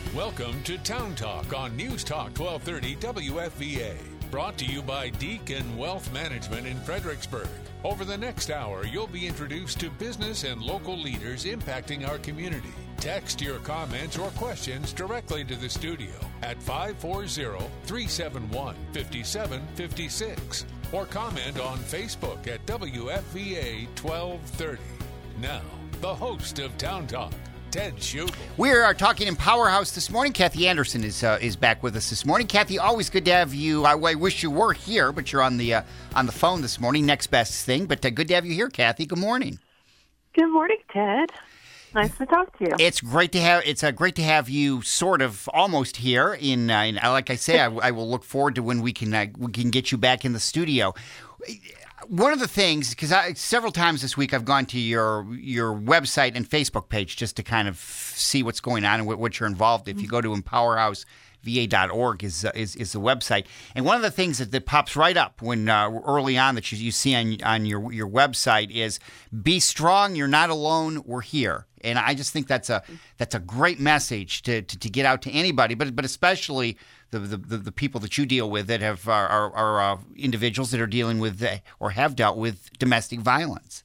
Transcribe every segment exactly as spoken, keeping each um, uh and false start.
Welcome to Town Talk on News Talk twelve thirty W F V A. Brought to you by Deacon Wealth Management in Fredericksburg. Over the next hour, you'll be introduced to business and local leaders impacting our community. Text your comments or questions directly to the studio at five four zero, three seven one, five seven five six or comment on Facebook at W F V A twelve thirty. Now, the host of Town Talk, Ted Schubel. We are talking in Powerhouse this morning. Kathy Anderson is uh, is back with us this morning. Kathy, always good to have you. I, I wish you were here, but you're on the uh, on the phone this morning. Next best thing, but uh, good to have you here, Kathy. Good morning. Good morning, Ted. Nice to talk to you. It's great to have. It's uh, great to have you, sort of, almost here. In, uh, in like I say, I, I will look forward to when we can uh, we can get you back in the studio. One of the things, because several times this week I've gone to your your website and Facebook page just to kind of see what's going on and what, what you're involved in. If you go to empower house v a dot org is, uh, is is the website. And one of the things that, that pops right up when uh, early on that you, you see on on your your website is "Be strong, you're not alone, we're here." And I just think that's a that's a great message to, to, to get out to anybody, but but especially the the, the people that you deal with that have are, are, are uh, individuals that are dealing with uh, or have dealt with domestic violence.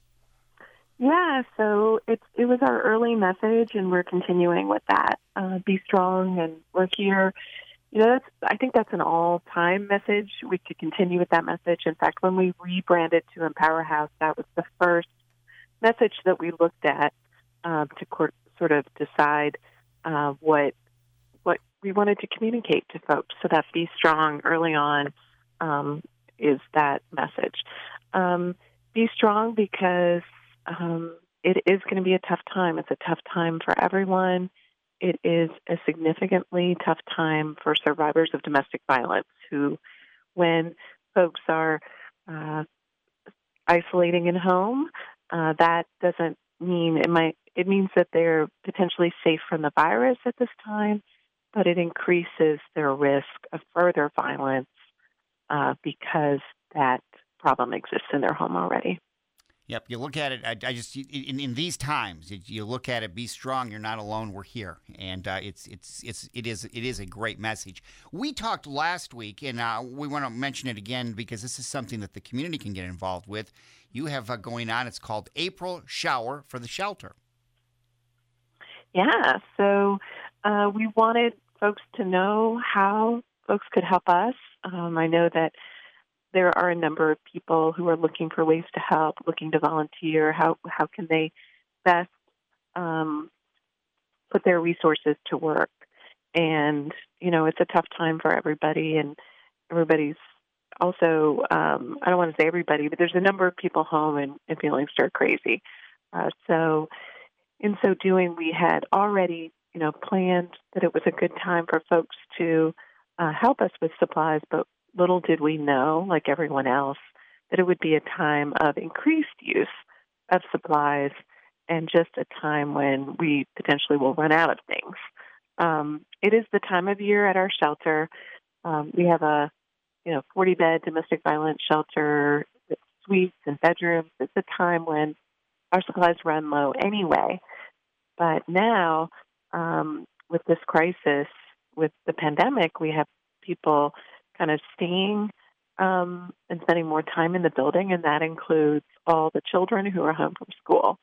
Yeah, so it's it was our early message, and we're continuing with that. Uh, be strong, and we're here. You know, that's I think that's an all-time message. We could continue with that message. In fact, when we rebranded to Empower House, that was the first message that we looked at um, to court, sort of decide uh, what what we wanted to communicate to folks. So that be strong early on um, is that message. Um, be strong because Um, it is going to be a tough time. It's a tough time for everyone. It is a significantly tough time for survivors of domestic violence who, when folks are uh, isolating in home, uh, that doesn't mean it might. It means that they're potentially safe from the virus at this time, but it increases their risk of further violence uh, because that problem exists in their home already. Yep, you look at it. I, I just in, in these times, you look at it. Be strong. You're not alone. We're here, and uh, it's it's it's it is it is a great message. We talked last week, and uh, we want to mention it again because this is something that the community can get involved with. You have uh, going on. It's called April Shower for the Shelter. Yeah, so uh, we wanted folks to know how folks could help us. Um, I know that there are a number of people who are looking for ways to help, looking to volunteer. How how can they best um, put their resources to work? And, you know, it's a tough time for everybody, and everybody's also, um, I don't want to say everybody, but there's a number of people home and, and feeling stir crazy. Uh, so in so doing, we had already, you know, planned that it was a good time for folks to uh, help us with supplies, but little did we know, like everyone else, that it would be a time of increased use of supplies and just a time when we potentially will run out of things. Um, it is the time of year at our shelter. Um, we have a, you know, forty-bed domestic violence shelter with suites and bedrooms. It's a time when our supplies run low anyway. But now, um, with this crisis, with the pandemic, we have people kind of staying um, and spending more time in the building, and that includes all the children who are home from school.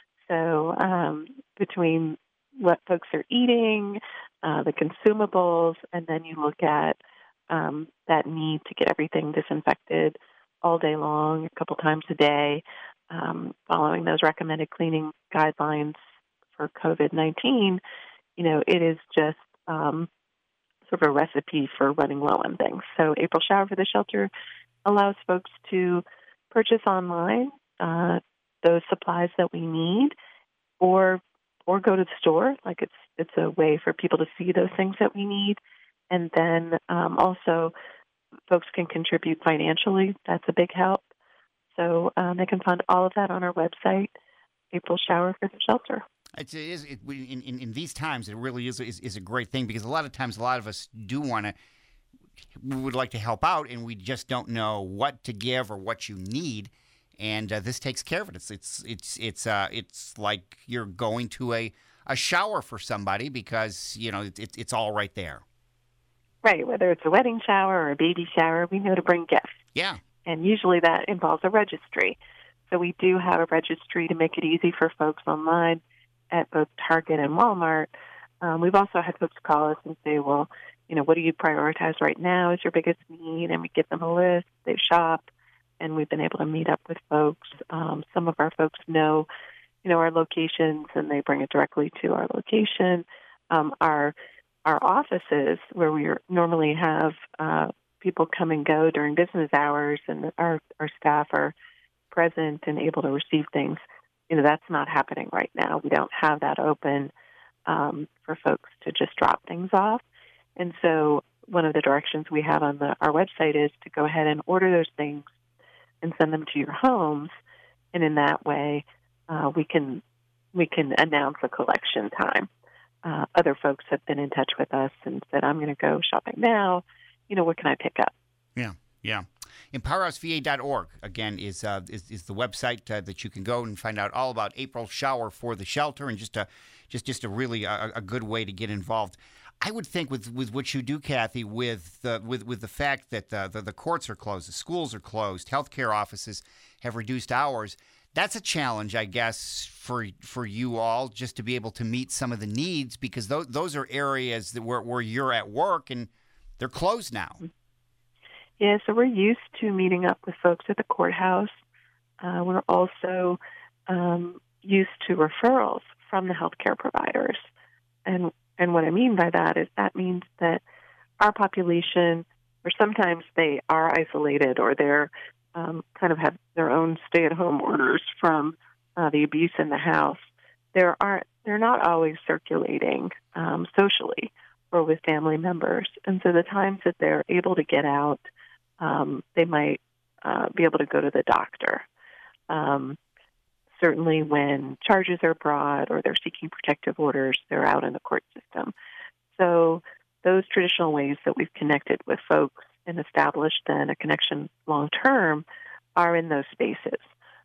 So um, between what folks are eating, uh, the consumables, and then you look at um, that need to get everything disinfected all day long, a couple times a day, um, following those recommended cleaning guidelines for COVID nineteen, you know, it is just um, sort of a recipe for running low on things. So April Shower for the Shelter allows folks to purchase online uh, those supplies that we need, or or go to the store. Like it's it's a way for people to see those things that we need, and then um, also folks can contribute financially. That's a big help. So um, they can find all of that on our website, April Shower for the Shelter. It's, it is, it, in, in, in these times, it really is, is is a great thing because a lot of times, a lot of us do want to, we would like to help out, and we just don't know what to give or what you need, and uh, this takes care of it. It's it's it's it's uh it's like you're going to a a shower for somebody because, you know, it, it, it's all right there. Right, whether it's a wedding shower or a baby shower, we know to bring gifts. Yeah. And usually that involves a registry. So we do have a registry to make it easy for folks online at both Target and Walmart. Um, we've also had folks call us and say, well, you know, what do you prioritize right now as your biggest need? And we give them a list. They shop, and we've been able to meet up with folks. Um, some of our folks know, you know, our locations, and they bring it directly to our location. Um, our our offices, where we are, normally have uh, people come and go during business hours, and our our staff are present and able to receive things, you know, that's not happening right now. We don't have that open um, for folks to just drop things off. And so one of the directions we have on the, our website is to go ahead and order those things and send them to your homes. And in that way, uh, we can we can announce a collection time. Uh, other folks have been in touch with us and said, I'm going to go shopping now. You know, what can I pick up? Yeah, yeah. empower house v a dot org, again, is, uh, is is the website uh, that you can go and find out all about April's shower for the shelter, and just a, just, just a really a, a good way to get involved. I would think with, with what you do, Kathy, with the, with, with the fact that uh, the, the courts are closed, the schools are closed, healthcare offices have reduced hours, that's a challenge, I guess, for for you all, just to be able to meet some of the needs, because those, those are areas that where, where you're at work, and they're closed now. Yeah, so we're used to meeting up with folks at the courthouse. Uh, we're also um, used to referrals from the healthcare providers. And and what I mean by that is that means that our population, or sometimes they are isolated, or they're um, kind of have their own stay-at-home orders from uh, the abuse in the house. There are they're not always circulating um, socially or with family members, and so the times that they're able to get out, um, they might uh, be able to go to the doctor. Um, certainly, when charges are brought or they're seeking protective orders, they're out in the court system. So those traditional ways that we've connected with folks and established then a connection long-term are in those spaces.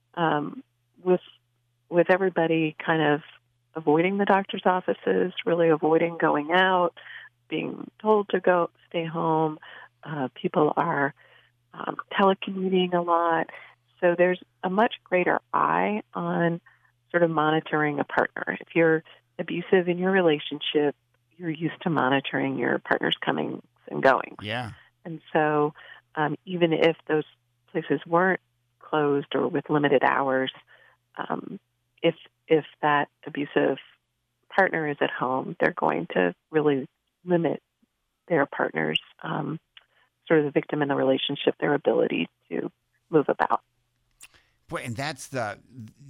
Um, with with everybody kind of avoiding the doctor's offices, really avoiding going out, being told to go stay home, uh, people are um, telecommuting a lot. So there's a much greater eye on sort of monitoring a partner. If you're abusive in your relationship, you're used to monitoring your partner's comings and goings. Yeah. And so um, even if those places weren't closed or with limited hours, um, if if that abusive partner is at home, they're going to really limit their partner's, um, sort of the victim in the relationship, their ability to move about. Boy, and that's the,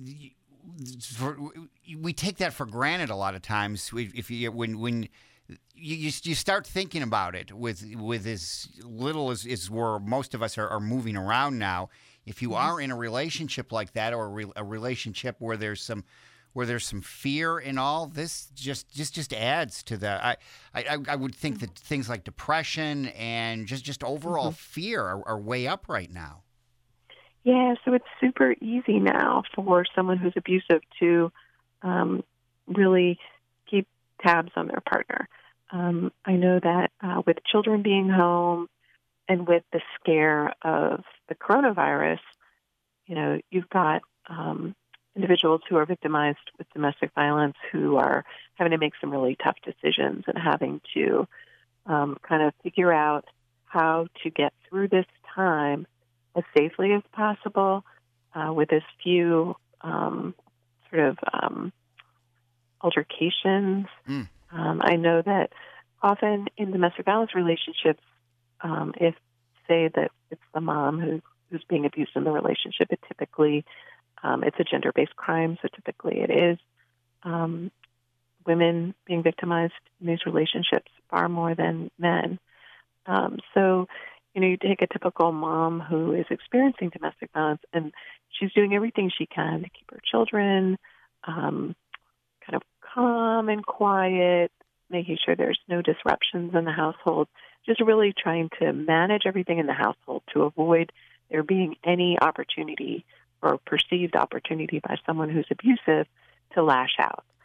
for, we take that for granted a lot of times. If you when when you you start thinking about it with with as little as, as where most of us are, are moving around now. If you are in a relationship like that, or a, re, a relationship where there's some where there's some fear and all, this just just just adds to the. I I, I would think that things like depression and just just overall mm-hmm. fear are, are way up right now. Yeah, so it's super easy now for someone who's abusive to um, really keep tabs on their partner. Um, I know that uh, with children being home and with the scare of the coronavirus, you know, you've got um, individuals who are victimized with domestic violence who are having to make some really tough decisions and having to um, kind of figure out how to get through this time as safely as possible, uh, with as few um, sort of um, altercations. Mm. Um, I know that often in domestic violence relationships, um, if, say, that it's the mom who, who's being abused in the relationship, it typically, um, it's a gender-based crime, so typically it is um, women being victimized in these relationships far more than men. Um, so, you know, you take a typical mom who is experiencing domestic violence, and she's doing everything she can to keep her children um, kind of calm and quiet, making sure there's no disruptions in the household, just really trying to manage everything in the household to avoid there being any opportunity or perceived opportunity by someone who's abusive to lash out.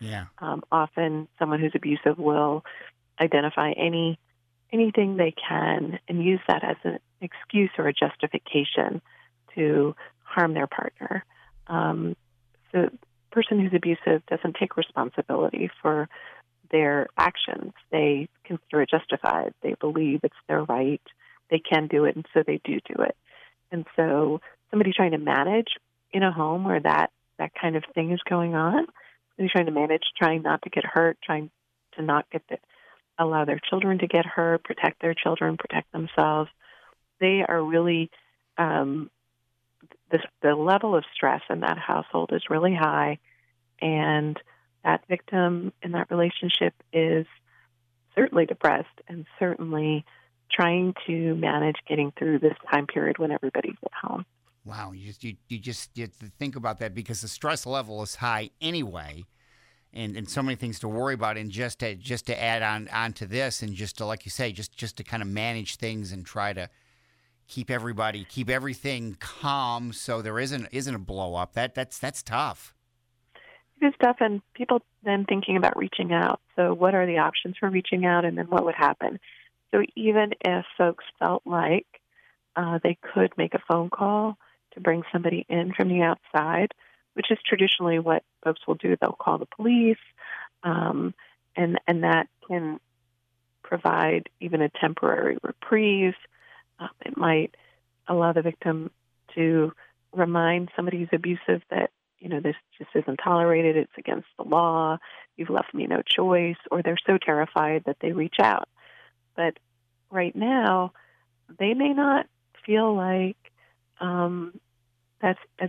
Yeah. Um, often someone who's abusive will identify any anything they can and use that as an excuse or a justification to harm their partner. Um, so the person who's abusive doesn't take responsibility for their actions. They consider it justified. They believe it's their right. They can do it, and so they do do it. And so somebody trying to manage in a home where that, that kind of thing is going on, somebody trying to manage, trying not to get hurt, trying to not get the, allow their children to get hurt, protect their children, protect themselves, they are really, um, the, the level of stress in that household is really high, and that victim in that relationship is certainly depressed and certainly trying to manage getting through this time period when everybody's at home. Wow, you just you, you just you have to think about that because the stress level is high anyway, and, and so many things to worry about. And just to just to add on onto this, and just to, like you say, just just to kind of manage things and try to keep everybody keep everything calm so there isn't isn't a blow up. That that's that's tough. It is tough, and people then thinking about reaching out. So, what are the options for reaching out, and then what would happen? So, even if folks felt like uh, they could make a phone call to bring somebody in from the outside, which is traditionally what folks will do, they'll call the police, um, and and that can provide even a temporary reprieve. Um, it might allow the victim to remind somebody who's abusive that, you know, this just isn't tolerated, it's against the law, you've left me no choice, or they're so terrified that they reach out. But right now, they may not feel like um, that's as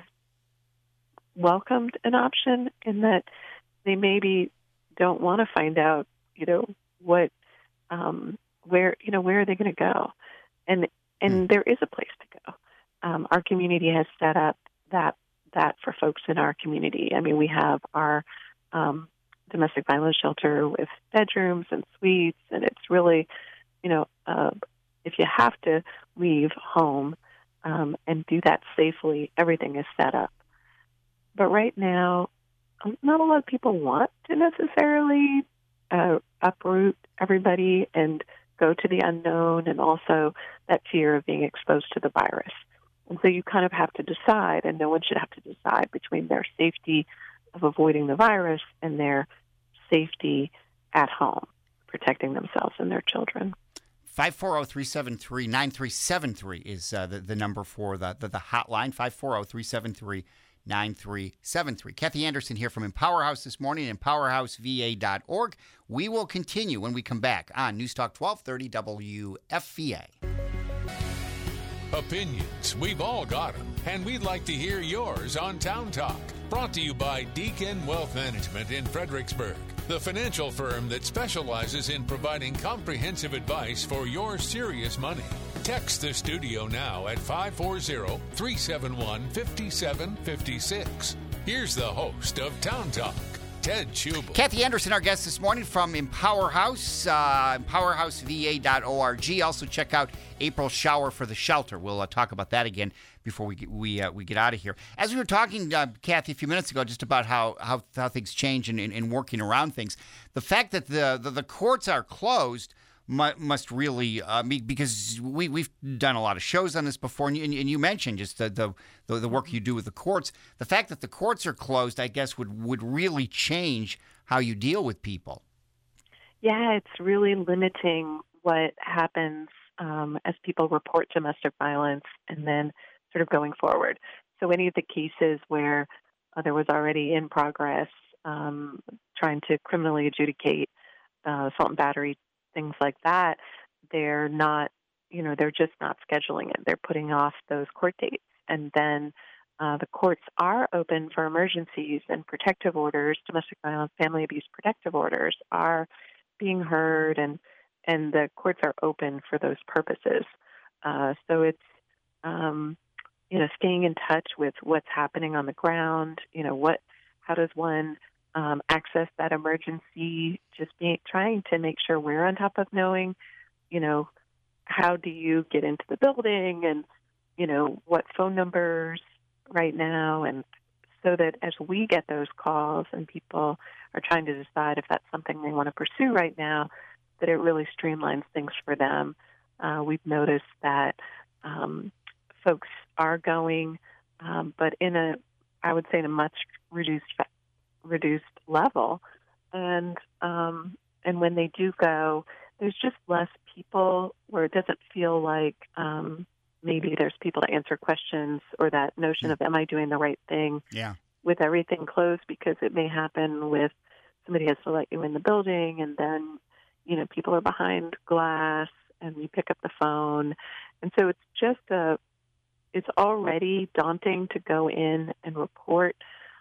welcomed an option, in that they maybe don't want to find out, you know, what, um, where, you know, where are they going to go? And and there is a place to go. Um, our community has set up that that for folks in our community. I mean, we have our um, domestic violence shelter with bedrooms and suites, and it's really, you know, uh, if you have to leave home um, and do that safely, everything is set up. But right now, not a lot of people want to necessarily uh, uproot everybody and go to the unknown, and also that fear of being exposed to the virus. And so you kind of have to decide, and no one should have to decide, between their safety of avoiding the virus and their safety at home, protecting themselves and their children. five four zero, three seven three, nine three seven three is uh, the, the number for the, the, the hotline, five four zero, three seven three, nine three seven three. Kathy Anderson here from Empower House this morning, empower house v a dot org. We will continue when we come back on News Talk twelve thirty W F V A. Opinions, we've all got them, and we'd like to hear yours on Town Talk. Brought to you by Deacon Wealth Management in Fredericksburg, the financial firm that specializes in providing comprehensive advice for your serious money. Text the studio now at five four zero, three seven one, five seven five six. Here's the host of Town Talk, Ted Schubel. Kathy Anderson, our guest this morning from Empower House, uh, empower house v a dot org. Also check out April's Shower for the Shelter. We'll uh, talk about that again before we get, we uh, we get out of here. As we were talking, uh, Kathy, a few minutes ago, just about how how, how things change and, and, and working around things, the fact that the the, the courts are closed mu- must really uh, be, because we we've done a lot of shows on this before, and you, and you mentioned just the, the the the work you do with the courts. The fact that the courts are closed, I guess, would would really change how you deal with people. Yeah, it's really limiting what happens um, as people report domestic violence, and then sort of going forward. So any of the cases where uh, there was already in progress um, trying to criminally adjudicate uh, assault and battery, things like that, they're not, you know, they're just not scheduling it. They're putting off those court dates. And then uh, the courts are open for emergencies, and protective orders, domestic violence, family abuse protective orders are being heard, and and the courts are open for those purposes. Uh, so it's, um, you know, staying in touch with what's happening on the ground. You know, what, how does one um, access that emergency? Just being trying to make sure we're on top of knowing, you know, how do you get into the building, and, you know, what phone numbers right now, and so that as we get those calls and people are trying to decide if that's something they want to pursue right now, that it really streamlines things for them. Uh, we've noticed that um, folks are going, um, but in a, I would say, in a much reduced reduced level, and um, and when they do go, there's just less people where it doesn't feel like um, maybe there's people to answer questions, or that notion of, am I doing the right thing Yeah. with everything closed? Because it may happen with somebody has to let you in the building, and then, you know, people are behind glass, and you pick up the phone. And so it's just a, it's already daunting to go in and report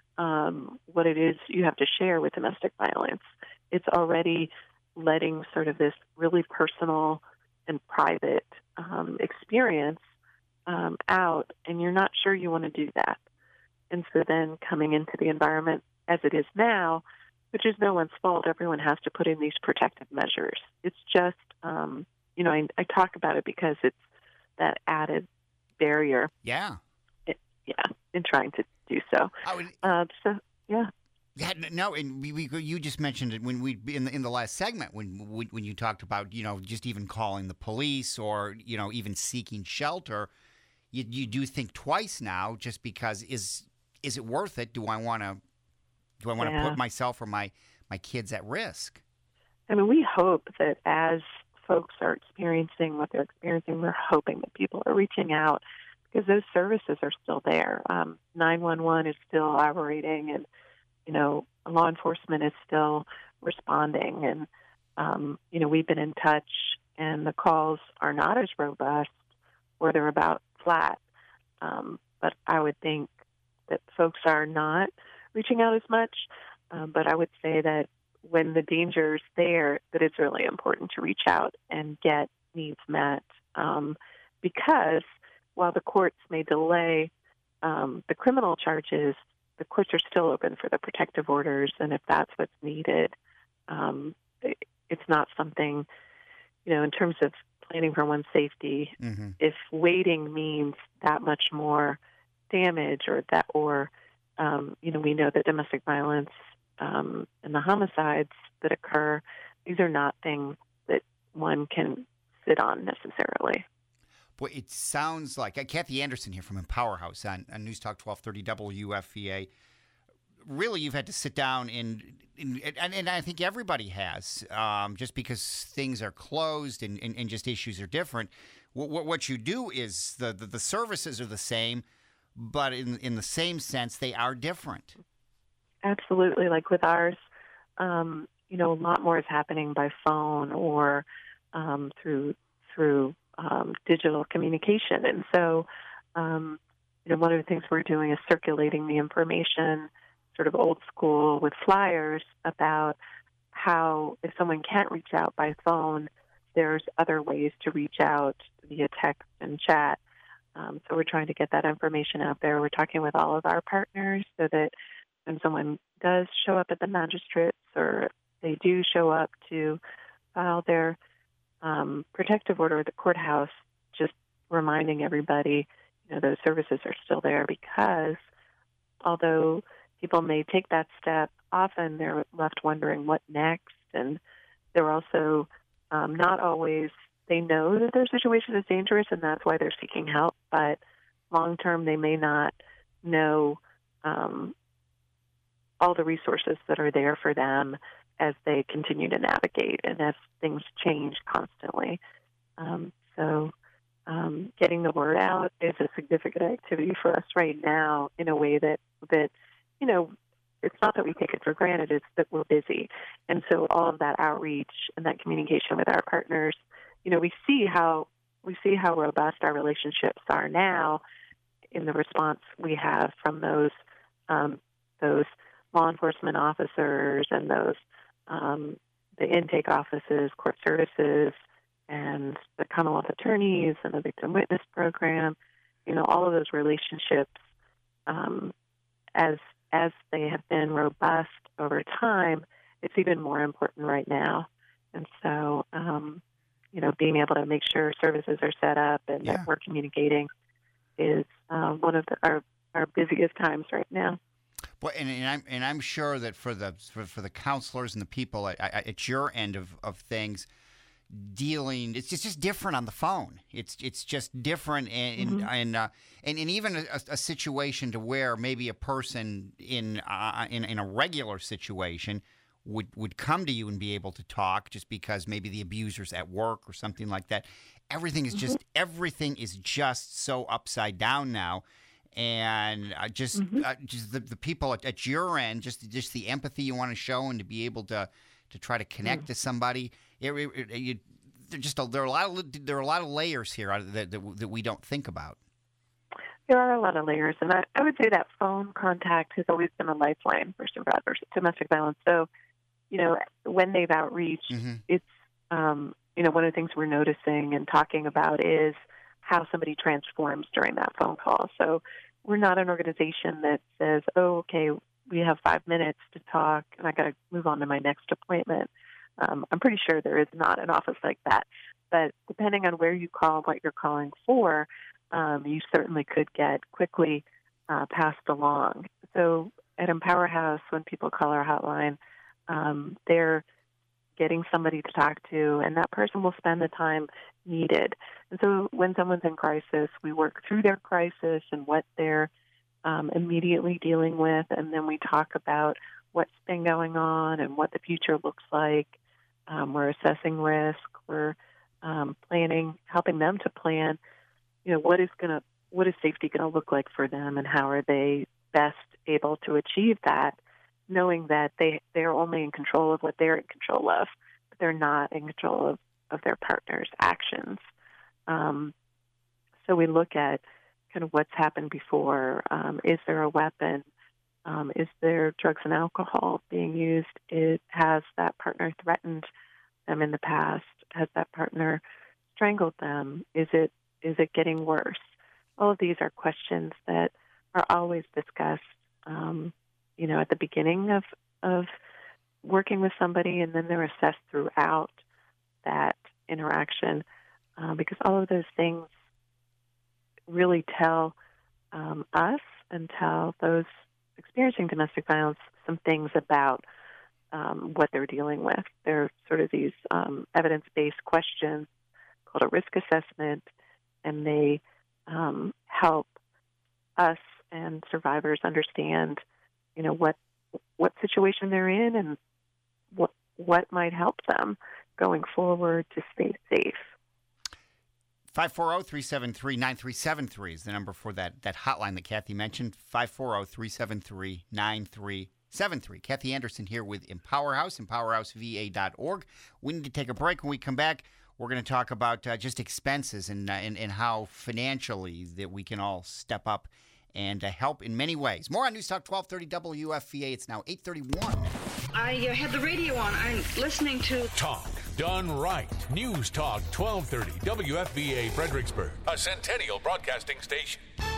um, what it is you have to share with domestic violence. It's already letting sort of this really personal and private um, experience um, out, and you're not sure you want to do that. And so then coming into the environment as it is now, which is no one's fault, everyone has to put in these protective measures. It's just, um, you know, I, I talk about it because it's that added barrier. Yeah. It, yeah, in trying to do so. Oh, and, Uh, so, yeah. Yeah, no, and we, we you just mentioned it when we in the in the last segment when we, when you talked about, you know, just even calling the police or, you know, even seeking shelter. You you do think twice now, just because is is it worth it? Do I want to do I want to Yeah. put myself or my my kids at risk? I mean, we hope that as folks are experiencing what they're experiencing, we're hoping that people are reaching out, because those services are still there. Um, nine one one is still operating, and you know, law enforcement is still responding. And, um, you know, we've been in touch, and the calls are not as robust, or they're about flat. Um, but I would think that folks are not reaching out as much. Um, but I would say that when the danger's there, that it's really important to reach out and get needs met. Um, because while the courts may delay um, the criminal charges, the courts are still open for the protective orders, and if that's what's needed, um, it, it's not something, you know, in terms of planning for one's safety, Mm-hmm. if waiting means that much more damage, or that, or, um, you know, we know that domestic violence um, and the homicides that occur, these are not things that one can sit on necessarily. Boy, it sounds like uh, Kathy Anderson here from Empower House on, on News Talk twelve thirty W F V A. Really, you've had to sit down and and, and, and I think everybody has, um, just because things are closed and, and, and just issues are different. What, what you do is the, the, the services are the same, but in in the same sense, they are different. Absolutely. Like with ours, um, you know, a lot more is happening by phone or um, through through um, digital communication. And so, um, you know, one of the things we're doing is circulating the information, sort of old school, with flyers about how if someone can't reach out by phone, there's other ways to reach out via text and chat. Um, so we're trying to get that information out there. We're talking with all of our partners so that when someone does show up at the magistrates, or they do show up to file their um, protective order at the courthouse, just reminding everybody, you know, those services are still there, because although people may take that step, often they're left wondering what next, and they're also um, not always, they know that their situation is dangerous and that's why they're seeking help, but long term they may not know um, all the resources that are there for them as they continue to navigate and as things change constantly. Um, so um, getting the word out is a significant activity for us right now, in a way that, that, you know, it's not that we take it for granted, it's that we're busy. And so all of that outreach and that communication with our partners, you know, we see how we see how robust our relationships are now in the response we have from those um, those law enforcement officers and those um, the intake offices, court services, and the Commonwealth attorneys and the victim witness program. You know, all of those relationships, um, as as they have been robust over time, it's even more important right now. And so, um, you know, being able to make sure services are set up and Yeah. that we're communicating is uh, one of the, our our busiest times right now. Well, and, and I'm and I'm sure that for the for, for the counselors and the people at, at your end of, of things, dealing it's just, just different on the phone. It's it's just different, and Mm-hmm. and uh, and, and even a, a situation to where maybe a person in uh, in in a regular situation would would come to you and be able to talk just because maybe the abuser's at work or something like that. Everything is just everything is just so upside down now. And I just, Mm-hmm. uh, just the, the people at, at your end, just just the empathy you want to show, and to be able to, to try to connect Mm. to somebody. It, it, it, you, there just a, there are a lot of there are a lot of layers here that that, that we don't think about. There are a lot of layers, and I, I would say that phone contact has always been a lifeline for survivors of domestic violence. So, you know, when they've outreached, Mm-hmm. it's, um, you know, one of the things we're noticing and talking about is how somebody transforms during that phone call. So we're not an organization that says, oh, okay, we have five minutes to talk, and I got to move on to my next appointment. Um, I'm pretty sure there is not an office like that. But depending on where you call and what you're calling for, um, you certainly could get quickly uh, passed along. So at Empower House, when people call our hotline, um, they're getting somebody to talk to, and that person will spend the time needed. And so when someone's in crisis, we work through their crisis and what they're um, immediately dealing with, and then we talk about what's been going on and what the future looks like. Um, we're assessing risk. We're um, planning, helping them to plan, you know, what is going to, what is safety going to look like for them, and how are they best able to achieve that, knowing that they, they're only in control of what they're in control of, but they're not in control of, of their partner's actions. Um, so we look at kind of what's happened before. Um, is there a weapon? Um, is there drugs and alcohol being used? It, has that partner threatened them in the past? Has that partner strangled them? Is it is it getting worse? All of these are questions that are always discussed, um, you know, at the beginning of, of working with somebody, and then they're assessed throughout that interaction, uh, because all of those things really tell um, us and tell those experiencing domestic violence some things about um, what they're dealing with. They're sort of these um, evidence-based questions called a risk assessment, and they um, help us and survivors understand, you know, what what situation they're in and what what might help them going forward to stay safe. five four zero, three seven three, nine three seven three is the number for that, that hotline that Kathy mentioned, five four zero, three seven three, nine three seven three. Kathy Anderson here with Empower House, empower house v a dot org. We need to take a break. When we come back, we're going to talk about uh, just expenses and, uh, and and how financially that we can all step up and uh, help in many ways. More on News Talk twelve thirty W F V A. It's now eight thirty-one. I uh, had the radio on. I'm listening to Talk done right. News Talk twelve thirty W F V A Fredericksburg, a Centennial Broadcasting station.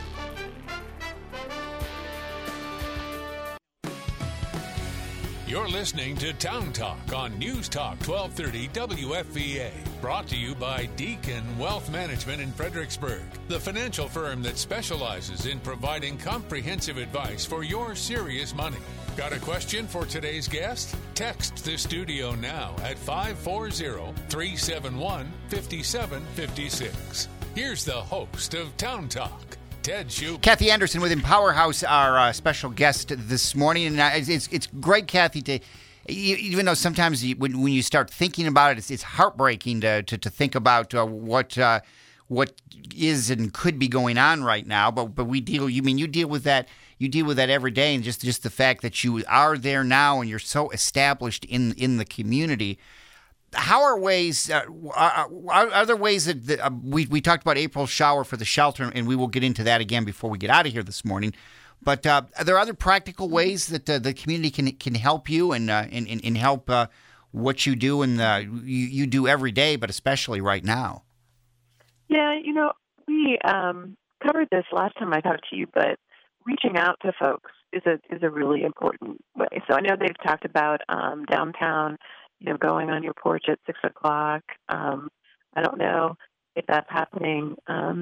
You're listening to Town Talk on News Talk twelve thirty W F V A. Brought to you by Deacon Wealth Management in Fredericksburg, the financial firm that specializes in providing comprehensive advice for your serious money. Got a question for today's guest? Text the studio now at five four zero, three seven one, five seven five six. Here's the host of Town Talk, Ted Shoup. Kathy Anderson with Empower House, our uh, special guest this morning. And uh, it's, it's it's great, Kathy, to even though sometimes you, when when you start thinking about it, it's, it's heartbreaking to, to to think about uh, what uh, what is and could be going on right now. But but we deal. You mean you deal with that. You deal with that every day, and just just the fact that you are there now and you're so established in in the community. How are ways? Uh, are, are, are there ways that, that uh, we we talked about April shower for the shelter, and we will get into that again before we get out of here this morning. But uh, are there other practical ways that uh, the community can can help you and uh, and, and, and help uh, what you do and uh, you, you do every day, but especially right now? Yeah, you know, we um, covered this last time I talked to you, but reaching out to folks is a is a really important way. So I know they've talked about um, downtown, you know, going on your porch at six o'clock. Um, I don't know if that's happening um,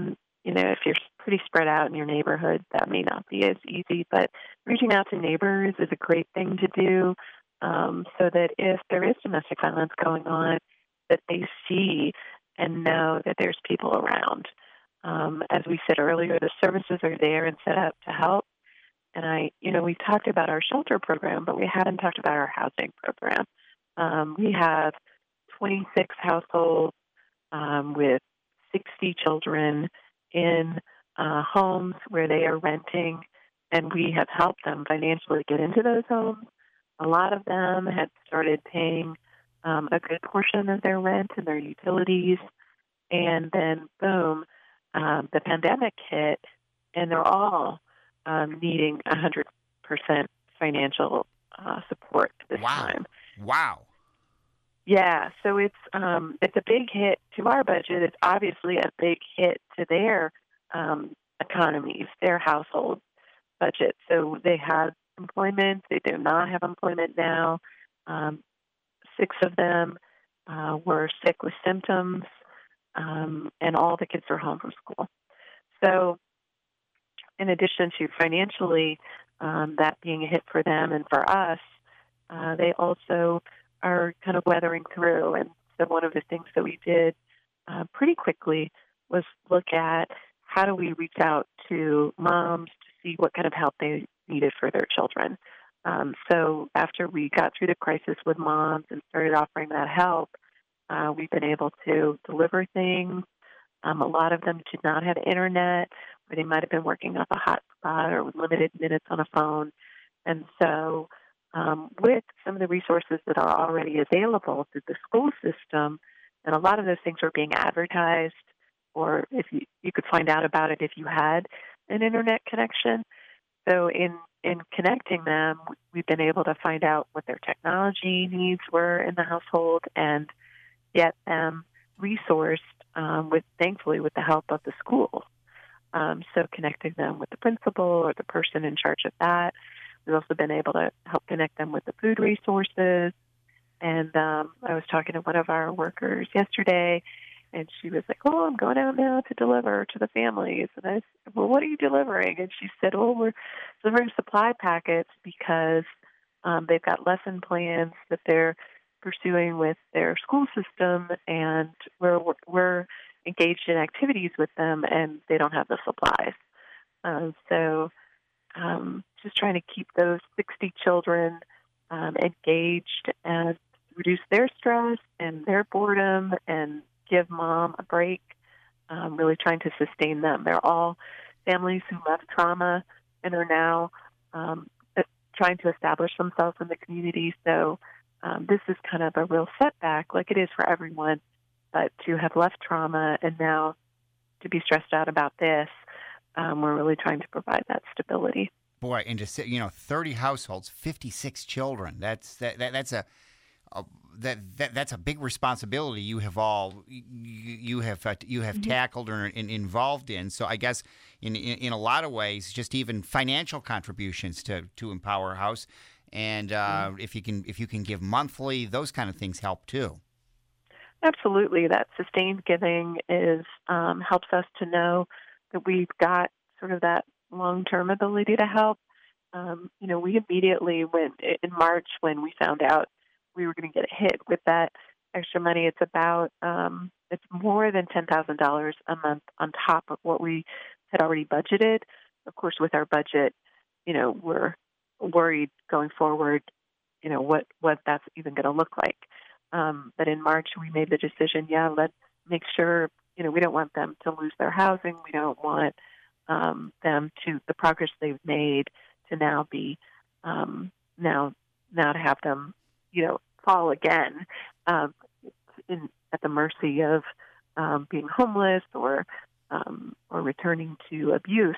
you know, if you're pretty spread out in your neighborhood, that may not be as easy. But reaching out to neighbors is a great thing to do, um, so that if there is domestic violence going on, that they see and know that there's people around. Um, as we said earlier, the services are there and set up to help. And I, you know, we've talked about our shelter program, but we haven't talked about our housing program. Um, we have twenty-six households um, with sixty children in uh, homes where they are renting, and we have helped them financially get into those homes. A lot of them had started paying um, a good portion of their rent and their utilities, and then, boom, um, the pandemic hit, and they're all um, needing one hundred percent financial uh, support this wow. time. Wow. Yeah, so it's um, it's a big hit to our budget. It's obviously a big hit to their um, economies, their household budget. So they had employment. They do not have employment now. Um, six of them uh, were sick with symptoms, um, and all the kids are home from school. So in addition to financially um, that being a hit for them and for us, uh, they also are kind of weathering through. And so one of the things that we did uh, pretty quickly was look at how do we reach out to moms to see what kind of help they needed for their children. Um, so after we got through the crisis with moms and started offering that help, uh, we've been able to deliver things. Um, a lot of them did not have internet, or they might have been working off a hotspot or with limited minutes on a phone. And so um, with some of the resources that are already available through the school system, and a lot of those things are being advertised, or if you, you could find out about it if you had an internet connection. So in, in connecting them, we've been able to find out what their technology needs were in the household and get them resourced um, with, thankfully, with the help of the school. Um, so connecting them with the principal or the person in charge of that. We've also been able to help connect them with the food resources. And um, I was talking to one of our workers yesterday, and she was like, oh, I'm going out now to deliver to the families. And I said, well, what are you delivering? And she said, oh, we're delivering supply packets because um, they've got lesson plans that they're pursuing with their school system, and we're, we're engaged in activities with them, and they don't have the supplies. Um, so um, just trying to keep those sixty children um, engaged and reduce their stress and their boredom and give mom a break, um, really trying to sustain them. They're all families who left trauma and are now um, trying to establish themselves in the community. So um, this is kind of a real setback, like it is for everyone, but to have left trauma and now to be stressed out about this, um, we're really trying to provide that stability. Boy, and to say, you know, thirty households, fifty-six children. That's that, that that's a, a that, that that's a big responsibility you have all you, you have uh, you have mm-hmm. tackled or in, involved in. So I guess in, in in a lot of ways, just even financial contributions to to Empower House, and uh, mm-hmm. if you can if you can give monthly, those kind of things help too. Absolutely, that sustained giving is um, helps us to know that we've got sort of that long-term ability to help. Um, you know, we immediately went in March when we found out we were going to get hit with that extra money. It's about um, it's more than ten thousand dollars a month on top of what we had already budgeted. Of course, with our budget, you know, we're worried going forward. You know what what that's even going to look like. Um, but in March, we made the decision, yeah, let's make sure, you know, we don't want them to lose their housing. We don't want um, them to, the progress they've made to now be, um, now, now to have them, you know, fall again um, in, at the mercy of um, being homeless or, um, or returning to abuse.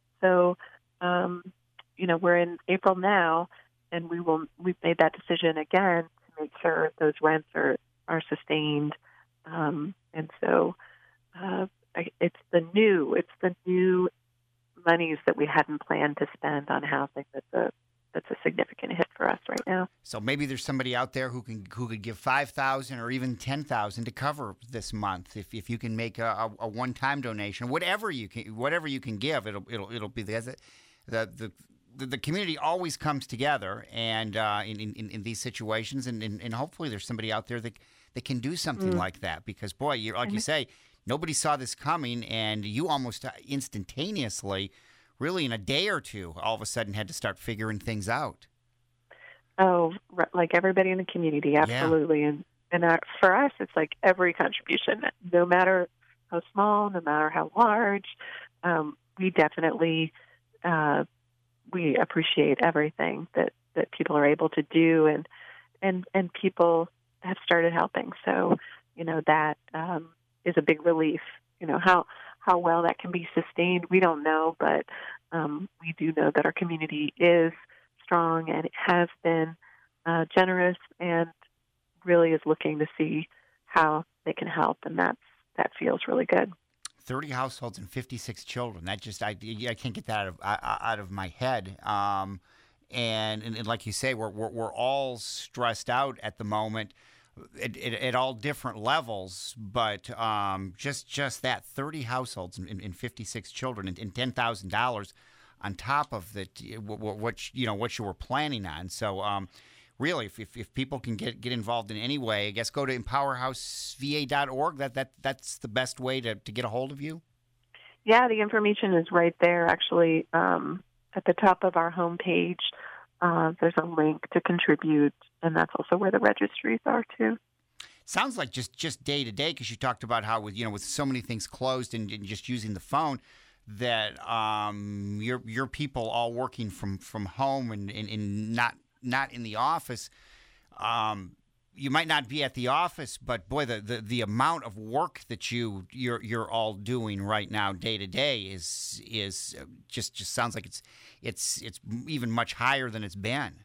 So, um, you know, we're in April now, and we will, we've made that decision again make sure those rents are, are sustained. Um, and so uh, it's the new, it's the new monies that we hadn't planned to spend on housing that's a, that's a significant hit for us right now. So maybe there's somebody out there who can who could give five thousand or even ten thousand to cover this month. If if you can make a, a one time donation, whatever you can whatever you can give, it'll it'll it'll be the the the, the community always comes together and uh, in, in in these situations, and, and and hopefully there's somebody out there that that can do something mm. like that. Because boy, you like you say, nobody saw this coming, and you almost instantaneously, really in a day or two, all of a sudden had to start figuring things out. Oh, like everybody in the community, absolutely. Yeah. And and our, for us, it's like every contribution, no matter how small, no matter how large, um, we definitely uh, we appreciate everything that, that people are able to do, and and and people have started helping. So, you know, that um, is a big relief. You know, how how well that can be sustained, we don't know, but um, we do know that our community is strong, and it has been uh, generous, and really is looking to see how they can help, and that's that feels really good. Thirty households and fifty-six children. That just I, I can't get that out of out of my head. Um, and, and and like you say, we're we're, we're all stressed out at the moment, at, at, at all different levels. But um, just just that thirty households and, and fifty-six children and, and ten thousand dollars on top of the what, what you know what you were planning on. So um, really, if, if if people can get get involved in any way, I guess go to empower house v a dot org. That that that's the best way to, to get a hold of you. Yeah, the information is right there. Actually, um, at the top of our homepage, uh, there's a link to contribute, and that's also where the registries are too. Sounds like just just day to day, because you talked about how with you know with so many things closed and, and just using the phone, that um, your your people all working from, from home and, and, and not not in the office. Um, you might not be at the office, but boy, the, the, the amount of work that you you're you're all doing right now, day to day, is is just just sounds like it's it's it's even much higher than it's been.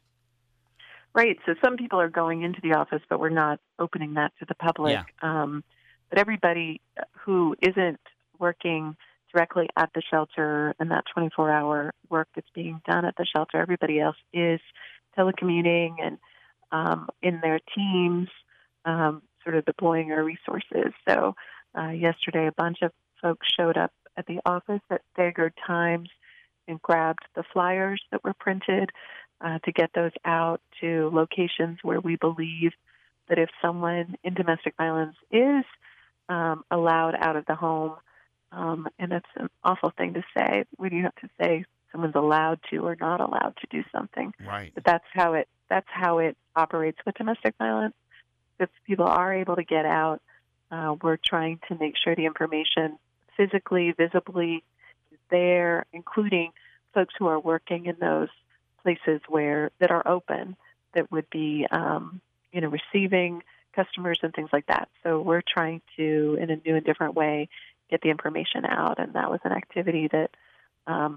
Right. So some people are going into the office, but we're not opening that to the public. Yeah. Um, but everybody who isn't working directly at the shelter and that twenty-four hour work that's being done at the shelter, everybody else is telecommuting and um, in their teams, um, sort of deploying our resources. So uh, yesterday, a bunch of folks showed up at the office at staggered times and grabbed the flyers that were printed uh, to get those out to locations where we believe that if someone in domestic violence is um, allowed out of the home, Um, and that's an awful thing to say. We do have to say someone's allowed to or not allowed to do something. Right. But that's how it that's how it operates with domestic violence. If people are able to get out, uh, we're trying to make sure the information physically, visibly is there, including folks who are working in those places where that are open, that would be um, you know receiving customers and things like that. So we're trying to, in a new and different way, get the information out, and that was an activity that um,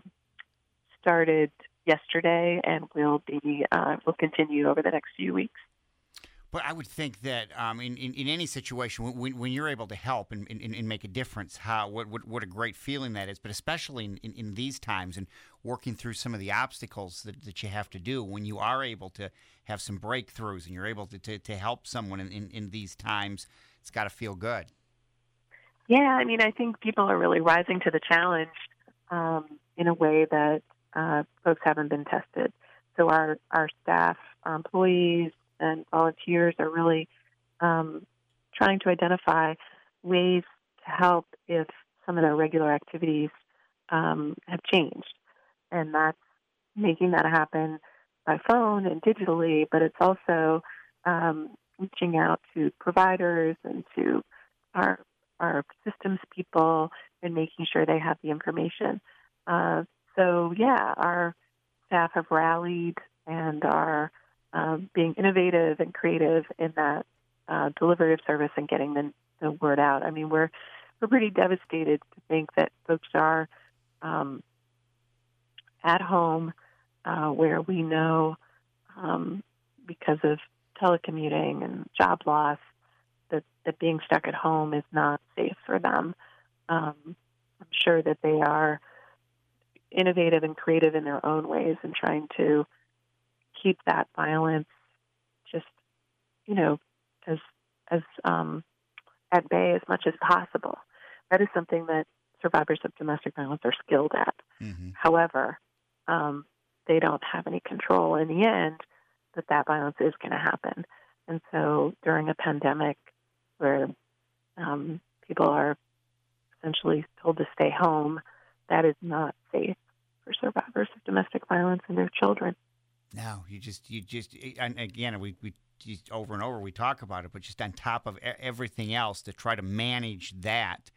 started yesterday and will be uh, will continue over the next few weeks. But I would think that um, in, in in any situation, when when you're able to help and, and, and make a difference, how what, what what a great feeling that is. But especially in, in, in these times and working through some of the obstacles that, that you have to do, when you are able to have some breakthroughs and you're able to to, to help someone in, in, in these times, it's got to feel good. Yeah, I mean, I think people are really rising to the challenge um, in a way that uh, folks haven't been tested. So our, our staff, our employees, and volunteers are really um, trying to identify ways to help if some of their regular activities um, have changed. And that's making that happen by phone and digitally, but it's also um, reaching out to providers and to our our systems people and making sure they have the information. Uh, so, yeah, our staff have rallied and are um, being innovative and creative in that uh, deliverative service and getting the, the word out. I mean, we're we're pretty devastated to think that folks are um, at home uh, where we know um, because of telecommuting and job loss, That, that being stuck at home is not safe for them. Um, I'm sure that they are innovative and creative in their own ways and trying to keep that violence you know, as as um, at bay as much as possible. That is something that survivors of domestic violence are skilled at. Mm-hmm. However, um, they don't have any control in the end that that violence is going to happen. And so during a pandemic where um, people are essentially told to stay home, that is not safe for survivors of domestic violence and their children. No, you just, you just, and again, we, we just over and over we talk about it, but just on top of everything else to try to manage that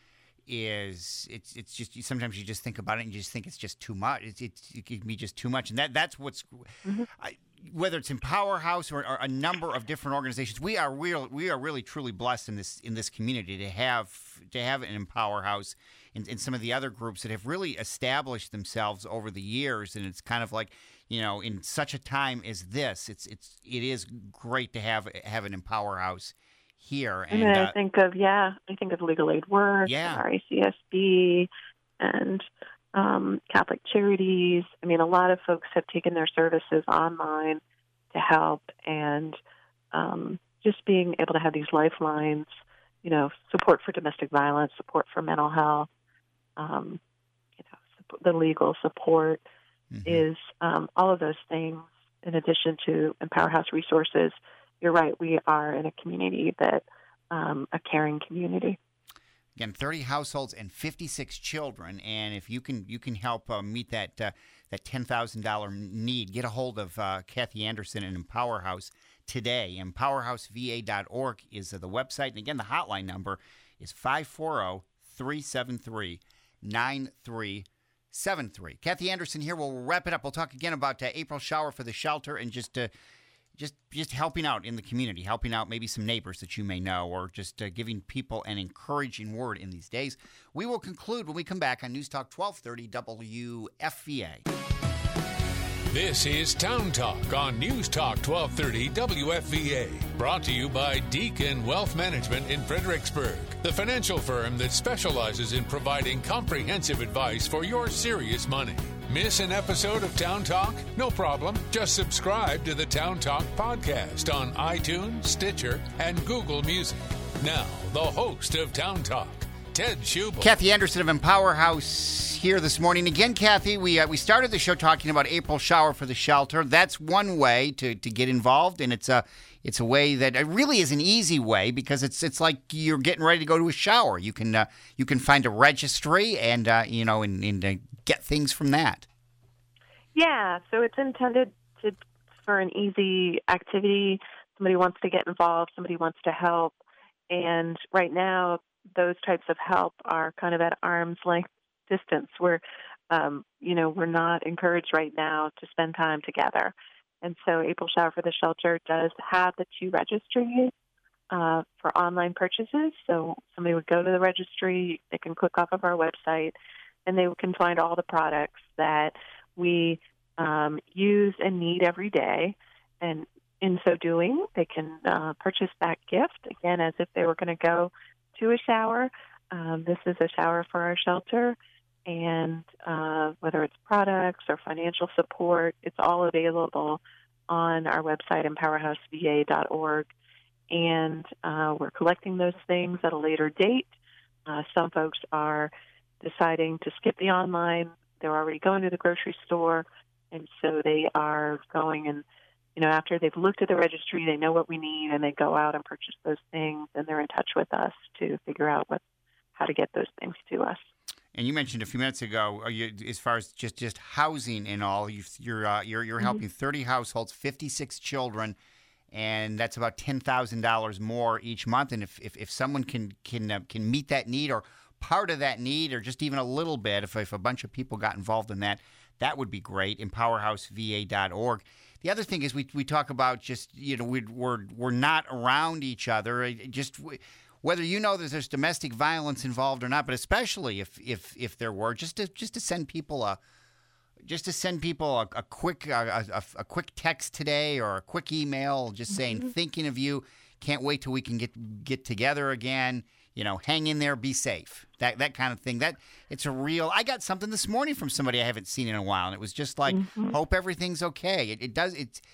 is, it's it's just, sometimes you just think about it and you just think it's just too much. It's, it's it can be just too much. And that that's what's, mm-hmm. I, whether it's in Powerhouse or, or a number of different organizations, we are real, we are really truly blessed in this in this community to have to have an Powerhouse and, and some of the other groups that have really established themselves over the years. And it's kind of like, you know, in such a time as this, it's it's it is great to have have an Powerhouse here. And, and I uh, think of yeah, I think of Legal Aid Work, yeah. and R A C S B, and um, Catholic Charities. I mean, a lot of folks have taken their services online to help, and um, just being able to have these lifelines, you know, support for domestic violence, support for mental health, um, you know, support, the legal support mm-hmm. is um, all of those things. In addition to Powerhouse resources, you're right. We are in a community that um, a caring community. Again, thirty households and fifty-six children, and if you can you can help uh, meet that uh, that ten thousand dollars need, get a hold of uh, Kathy Anderson and Empowerhouse today. empowerhouse v a dot org is uh, the website, and again, the hotline number is five four zero, three seven three, nine three seven three. Kathy Anderson here. We'll wrap it up. We'll talk again about uh, April Shower for the shelter and just uh, Just just helping out in the community, helping out maybe some neighbors that you may know, or just uh, giving people an encouraging word in these days. We will conclude when we come back on News Talk twelve thirty W F V A. This is Town Talk on News Talk twelve thirty W F V A. Brought to you by Deacon Wealth Management in Fredericksburg, the financial firm that specializes in providing comprehensive advice for your serious money. Miss an episode of Town Talk? No problem. Just subscribe to the Town Talk podcast on iTunes, Stitcher, and Google Music. Now, the host of Town Talk, Ted Schubel. Kathy Anderson of Empowerhouse here this morning. Again, Kathy, we uh, we started the show talking about April Shower for the shelter. That's one way to, to get involved, and it's a it's a way that it really is an easy way because it's it's like you're getting ready to go to a shower. You can uh, you can find a registry and uh, you know and, and uh, get things from that. Yeah, so it's intended to for an easy activity. Somebody wants to get involved. Somebody wants to help, and right now those types of help are kind of at arm's length distance. We're, um, you know, we're not encouraged right now to spend time together. And so April Shower for the Shelter does have the two registries uh, for online purchases. So somebody would go to the registry, they can click off of our website, and they can find all the products that we um, use and need every day. And in so doing, they can uh, purchase that gift, again, as if they were going to go to a shower. Um, this is a shower for our shelter. And uh, whether it's products or financial support, it's all available on our website, empowerhouse v a dot org. And uh, we're collecting those things at a later date. Uh, some folks are deciding to skip the online. They're already going to the grocery store. And so they are going and, you know, after they've looked at the registry, they know what we need, and they go out and purchase those things, and they're in touch with us to figure out what how to get those things to us. And you mentioned a few minutes ago, uh, you, as far as just, just housing and all, you, you're uh, you're you're mm-hmm. helping thirty households, fifty-six children, and that's about ten thousand dollars more each month. And if if, if someone can can uh, can meet that need or part of that need, or just even a little bit, if if a bunch of people got involved in that, that would be great. empowerhouse v a dot org. The other thing is we we talk about just, you know, we, we're we're not around each other. Just whether you know that there's domestic violence involved or not, but especially if if if there were, just to just to send people a just to send people a, a quick a, a, a quick text today or a quick email, just saying mm-hmm. thinking of you. Can't wait till we can get get together again. You know, hang in there, be safe. That that kind of thing. That it's a real. I got something this morning from somebody I haven't seen in a while, and it was just like, mm-hmm. hope everything's okay. It, it does. It's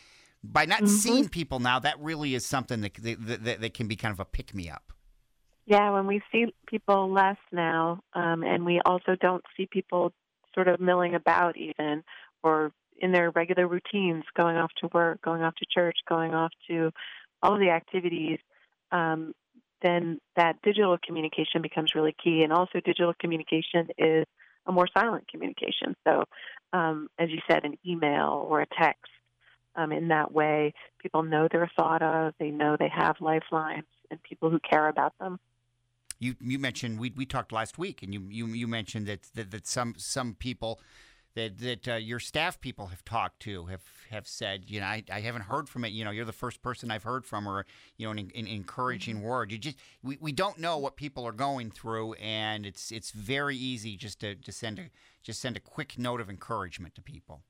by not Mm-hmm. seeing people now, that really is something that, that, that, that can be kind of a pick-me-up. Yeah, when we see people less now, um, and we also don't see people sort of milling about even, or in their regular routines, going off to work, going off to church, going off to all of the activities, um, then that digital communication becomes really key. And also digital communication is a more silent communication. So, um, as you said, an email or a text, um, in that way, people know they're thought of, they know they have lifelines and people who care about them. You you mentioned, we we talked last week, and you you, you mentioned that, that that some some people that that uh, your staff people have talked to have, have said, you know, I, I haven't heard from it. You know, you're the first person I've heard from, or, you know, an, an encouraging mm-hmm. word. You just we, we don't know what people are going through, and it's it's very easy just to just send a just send a quick note of encouragement to people.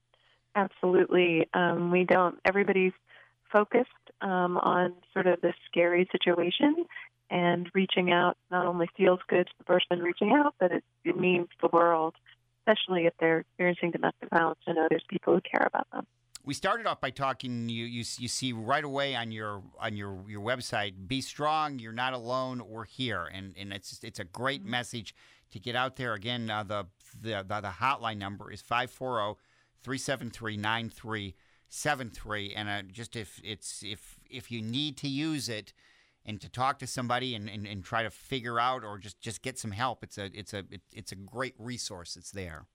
Absolutely, um, we don't. Everybody's focused um, on sort of this scary situation, and reaching out not only feels good to the person reaching out, but it, it means the world, especially if they're experiencing domestic violence, to know there's people who care about them. We started off by talking. You, you you see right away on your on your, your website, be strong. You're not alone. We're here, and and it's it's a great mm-hmm. message to get out there. Again, uh, the, the the the hotline number is five four zero, three seven three, nine three seven three, and uh, just if it's if if you need to use it and to talk to somebody and, and, and try to figure out or just, just get some help, it's a it's a it, it's a great resource. It's there.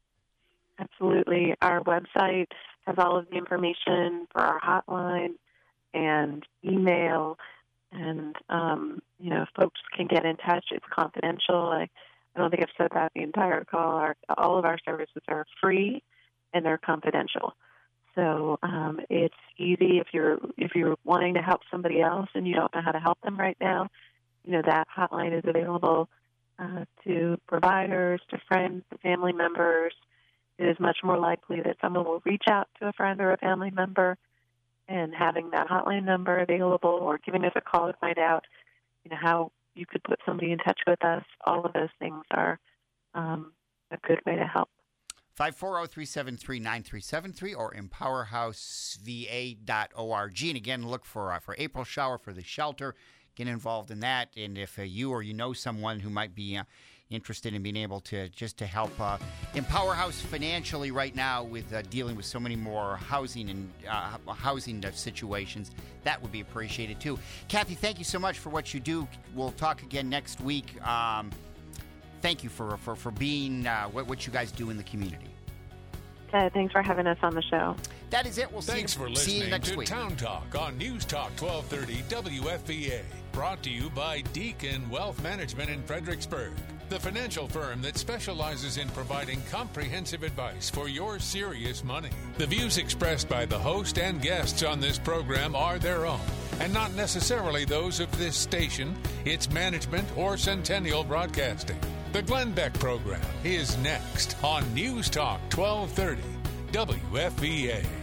Absolutely. Our website has all of the information for our hotline and email, and um, you know, folks can get in touch. It's confidential. I, I don't think I've said that the entire call. Our, all of our services are free and they're confidential. So um, it's easy if you're if you're wanting to help somebody else and you don't know how to help them right now. You know, that hotline is available uh, to providers, to friends, to family members. It is much more likely that someone will reach out to a friend or a family member, and having that hotline number available or giving us a call to find out, you know, how you could put somebody in touch with us. All of those things are um, a good way to help. five four zero, three seven three, nine three seven three or empower house v a dot org. And again, look for uh, for April Shower, for the shelter. Get involved in that. And if uh, you or you know someone who might be uh, interested in being able to just to help uh, Empower House financially right now with uh, dealing with so many more housing and uh, housing situations, that would be appreciated too. Kathy, thank you so much for what you do. We'll talk again next week. Um, thank you for for, for being uh, what, what you guys do in the community. Uh, thanks for having us on the show. That is it. We'll thanks see you, for see you listening next to week. Town Talk on News Talk twelve thirty W F V A. Brought to you by Deacon Wealth Management in Fredericksburg, the financial firm that specializes in providing comprehensive advice for your serious money. The views expressed by the host and guests on this program are their own, and not necessarily those of this station, its management, or Centennial Broadcasting. The Glenn Beck Program is next on News Talk twelve thirty W F V A.